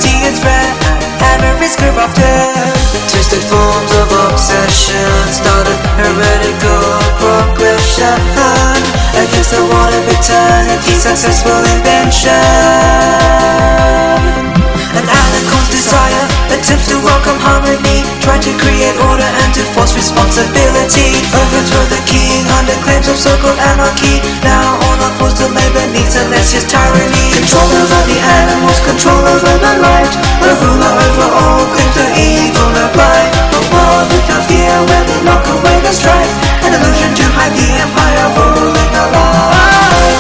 stability is rare, and a risk of death. Twisted forms of obsession started heretical progression against the wall of eternity, successful invention. An anacon's desire attempts to welcome harmony, try to create order and to force responsibility. Overthrow the king under claims of so-called anarchy. Now all are forced to labor needs unless his tyranny. Control over the animals, control over the light. A ruler over all claims to evil apply. A war without fear where they lock away the strife. An illusion to hide the empire ruling alive.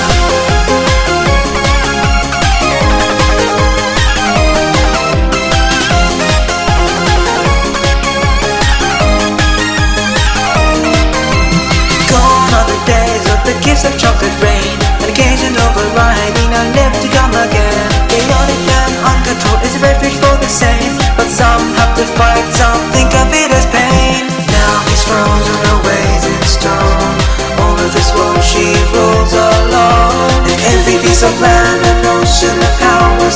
Gifts of chocolate rain, an occasional variety now never to come again. Chaotic and uncontrolled is a refuge for the sane, but some have to fight, some think of it as pain. Now he's frozen her ways in stone. All of this world she rules alone. In every piece of land an ocean of powers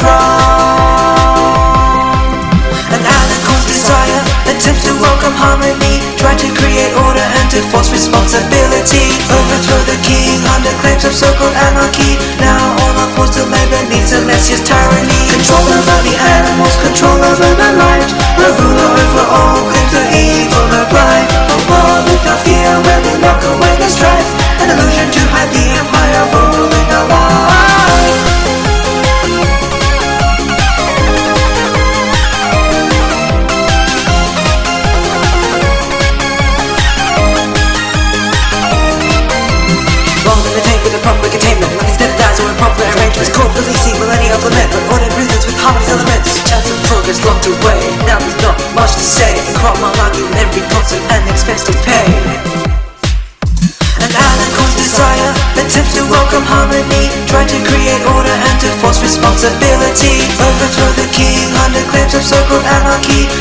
overthrown. An anacon's desire attempts to welcome harmony, try to create order and to force responsibility. Overthrow the king under claims of so-called anarchy. Now all are forced to labor needs unless his tyranny. Control over the animals, control over the light. A ruler over all claims to evil apply. A war without fear where we lock away the strife. An illusion to hide the empire ruling alive. Proper containment, when these never dies or improper arrangements. Core policing, millennia implement, but ordered reasons with harmony's elements. Chance of progress locked away, now there's not much to say. Crop my argument, every constant and expense to pay. An anacon's desire attempts to welcome harmony, try to create order and to force responsibility. Overthrow the king under claims of so-called anarchy.